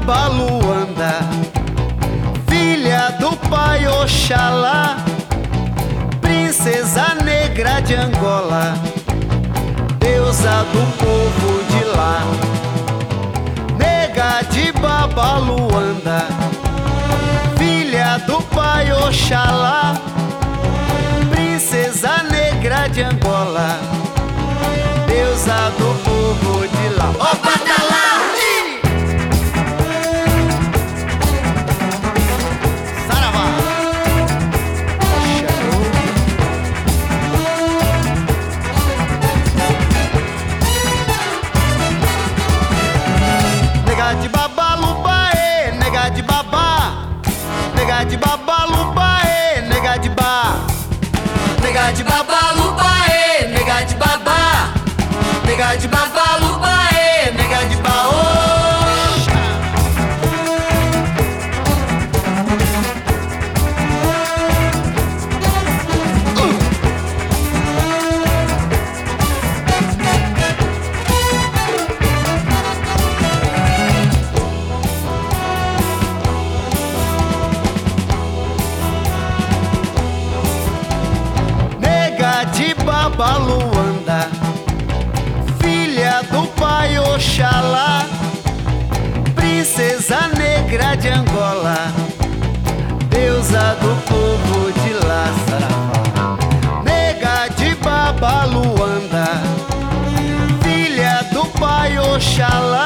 Babaluanda, filha do pai Oxalá, princesa negra de Angola, deusa do povo de lá. Nega de Babaluanda, filha do pai Oxalá, princesa negra de Angola, deusa do povo de lá. Ó, Badalá! Saravá! Nega de Babalubaê, nega de babá, nega de Babalubaê, nega de ba, Nega de Babalubaê, nega de babá, nega de Babalubaê, nega de baô. Nega de Babaluanda, filha do pai Oxalá, princesa negra de Angola, deusa do povo de lá. Saravá. Nega de Babaluanda, filha do pai Oxalá,